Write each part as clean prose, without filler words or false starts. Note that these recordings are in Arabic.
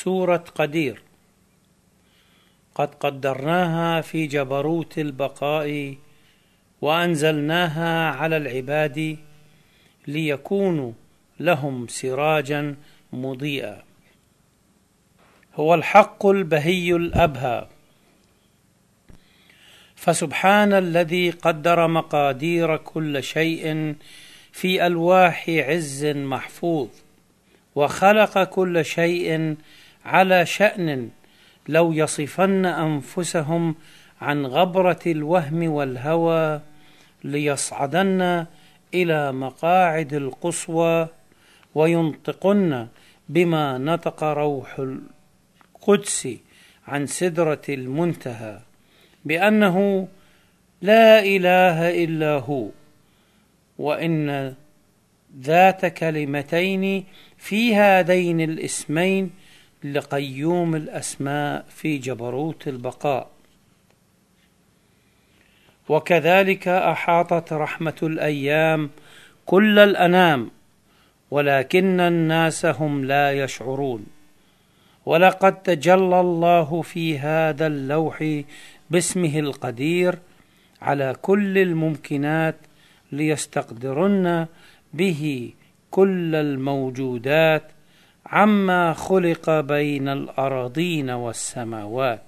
سورة قدير قد قدرناها في جبروت البقاء وأنزلناها على العباد ليكونوا لهم سراجا مضيئا. هو الحق البهي الأبهى، فسبحان الذي قدر مقادير كل شيء في ألواح عز محفوظ، وخلق كل شيء على شأن لو يصفن أنفسهم عن غبرة الوهم والهوى ليصعدن إلى مقاعد القصوى وينطقن بما نطق روح القدس عن سدرة المنتهى بأنه لا إله إلا هو، وإن ذات كلمتين في هذين الاسمين لقيوم الأسماء في جبروت البقاء. وكذلك أحاطت رحمة الأيام كل الأنام، ولكن الناس هم لا يشعرون. ولقد تجلى الله في هذا اللوح باسمه القدير على كل الممكنات ليستقدرن به كل الموجودات عما خلق بين الأراضين والسماوات،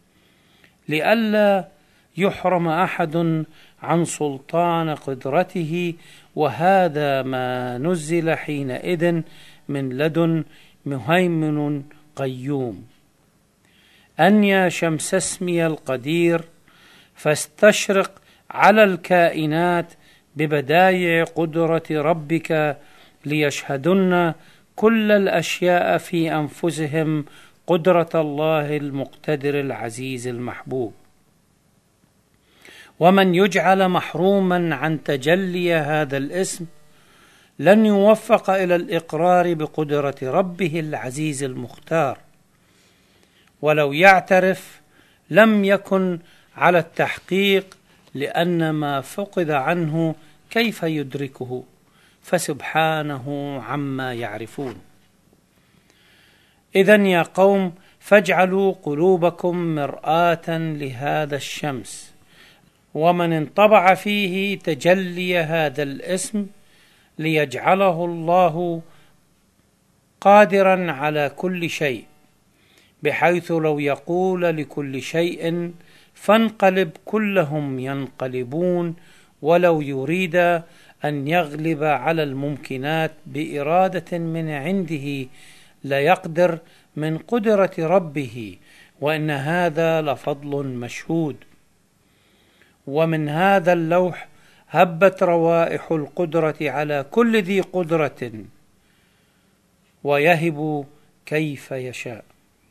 لئلا يحرم أحد عن سلطان قدرته، وهذا ما نزل حينئذ من لدن مهيمن قيوم. أن يا شمس اسمي القدير فاستشرق على الكائنات ببدايع قدرة ربك ليشهدن كل الأشياء في أنفسهم قدرة الله المقتدر العزيز المحبوب. ومن يجعل محروما عن تجلي هذا الاسم لن يوفق إلى الإقرار بقدرة ربه العزيز المختار، ولو يعترف لم يكن على التحقيق، لأن ما فقد عنه كيف يدركه، فسبحانه عما يعرفون. إذن يا قوم فاجعلوا قلوبكم مرآة لهذا الشمس، ومن انطبع فيه تجلي هذا الاسم ليجعله الله قادرا على كل شيء، بحيث لو يقول لكل شيء فانقلب كلهم ينقلبون، ولو يريد أن يغلب على الممكنات بإرادة من عنده ليقدر من قدرة ربه، وإن هذا لفضل مشهود. ومن هذا اللوح هبت روائح القدرة على كل ذي قدرة، ويهب كيف يشاء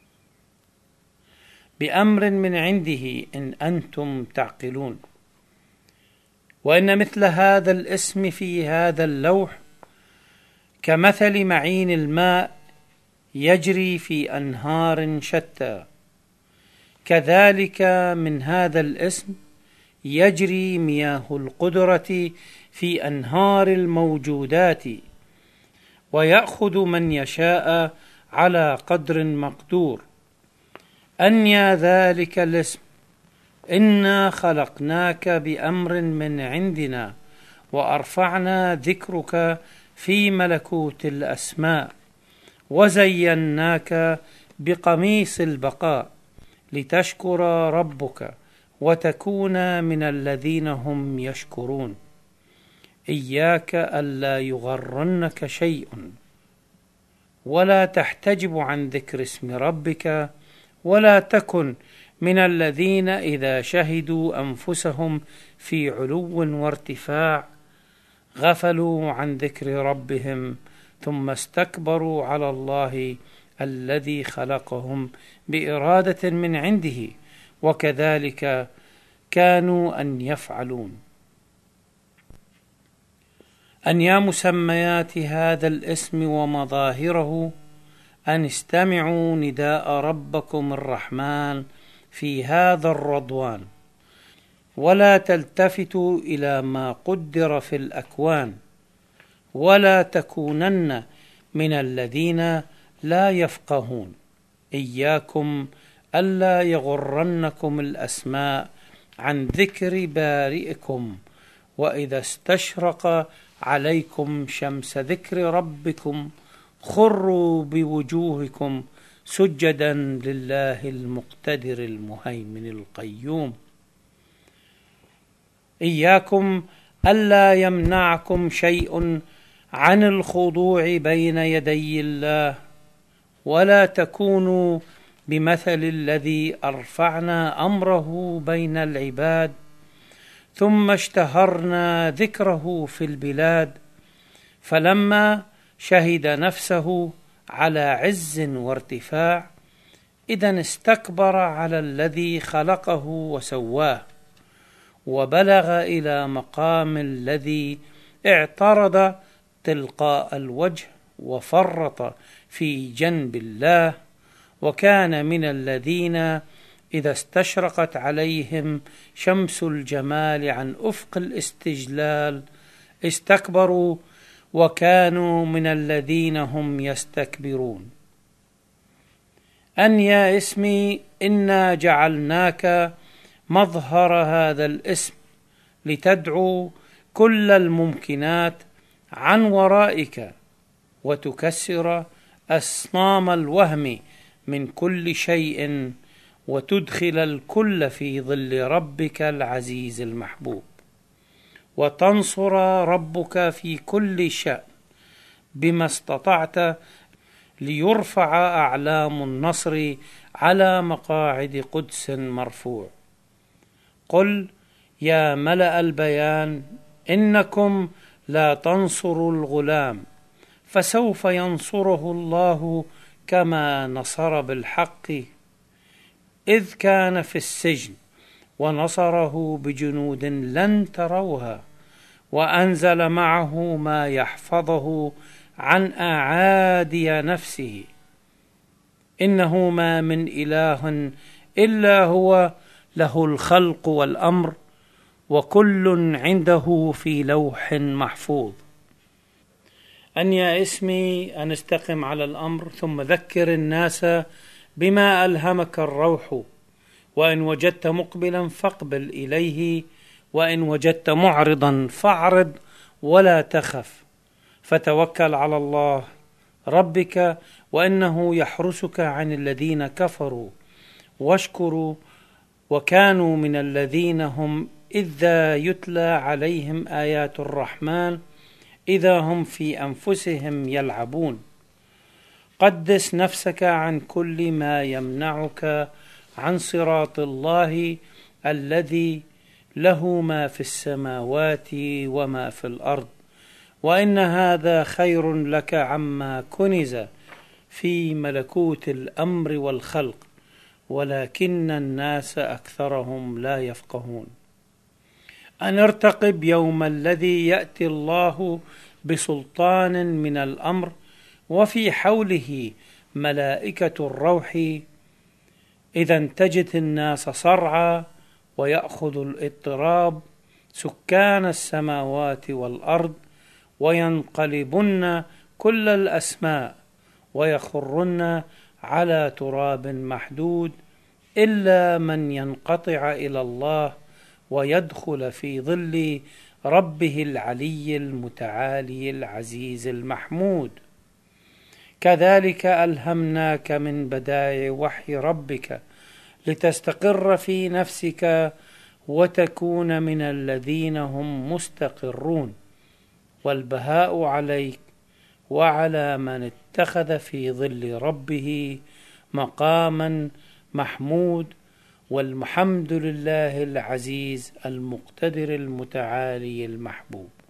بأمر من عنده إن أنتم تعقلون. وإن مثل هذا الاسم في هذا اللوح كمثل معين الماء يجري في أنهار شتى، كذلك من هذا الاسم يجري مياه القدرة في أنهار الموجودات، ويأخذ من يشاء على قدر مقدور. أنيا ذلك الاسم إنا خلقناك بأمر من عندنا، وأرفعنا ذكرك في ملكوت الأسماء، وزيناك بقميص البقاء لتشكر ربك وتكون من الذين هم يشكرون. إياك ألا يغرنك شيء، ولا تحتجب عن ذكر اسم ربك، ولا تكن من الذين إذا شهدوا أنفسهم في علو وارتفاع غفلوا عن ذكر ربهم ثم استكبروا على الله الذي خلقهم بإرادة من عنده، وكذلك كانوا أن يفعلون. أن يا مسميات هذا الاسم ومظاهره أن استمعوا نداء ربكم الرحمن في هذا الرضوان، ولا تلتفتوا إلى ما قدر في الأكوان، ولا تكونن من الذين لا يفقهون. إياكم ألا يغرنكم الأسماء عن ذكر بارئكم، وإذا استشرق عليكم شمس ذكر ربكم خروا بوجوهكم سجدا لله المقتدر المهيمن القيوم. إياكم ألا يمنعكم شيء عن الخضوع بين يدي الله، ولا تكونوا بمثل الذي أرفعنا أمره بين العباد ثم اشتهرنا ذكره في البلاد، فلما شهد نفسه على عز وارتفاع إذن استكبر على الذي خلقه وسواه، وبلغ إلى مقام الذي اعترض تلقاء الوجه وفرط في جنب الله، وكان من الذين إذا استشرقت عليهم شمس الجمال عن أفق الاستجلال استكبروا، وكانوا من الذين هم يستكبرون. أن يا اسمي إنا جعلناك مظهر هذا الاسم لتدعو كل الممكنات عن ورائك، وتكسر أصنام الوهم من كل شيء، وتدخل الكل في ظل ربك العزيز المحبوب، وتنصر ربك في كل شأن بما استطعت، ليرفع أعلام النصر على مقاعد قدس مرفوع. قل يا ملأ البيان إنكم لا تنصروا الغلام، فسوف ينصره الله كما نصر بالحق إذ كان في السجن، ونصره بجنود لن تروها، وأنزل معه ما يحفظه عن أعادي نفسه. إنه ما من إله إلا هو له الخلق والأمر، وكل عنده في لوح محفوظ. أن يا اسمي أن استقم على الأمر، ثم ذكر الناس بما ألهمك الروح، وإن وجدت مقبلا فاقبل إليه، وإن وجدت معرضا فاعرض ولا تخف، فتوكل على الله ربك وإنه يحرسك عن الذين كفروا، واشكروا وكانوا من الذين هم إذا يتلى عليهم آيات الرحمن إذا هم في أنفسهم يلعبون. قدس نفسك عن كل ما يمنعك عن صراط الله الذي له ما في السماوات وما في الأرض، وإن هذا خير لك عما كنز في ملكوت الأمر والخلق، ولكن الناس أكثرهم لا يفقهون. أن ارتقب يوم الذي يأتي الله بسلطان من الأمر، وفي حوله ملائكة الروح، إذا انتجت الناس صرعى، ويأخذ الاضطراب سكان السماوات والأرض، وينقلبن كل الأسماء، ويخرن على تراب محدود، إلا من ينقطع إلى الله ويدخل في ظل ربه العلي المتعالي العزيز المحمود. كذلك ألهمناك من بدائع وحي ربك لتستقر في نفسك وتكون من الذين هم مستقرون، والبهاء عليك وعلى من اتخذ في ظل ربه مقاما محمود، والحمد لله العزيز المقتدر المتعالي المحبوب.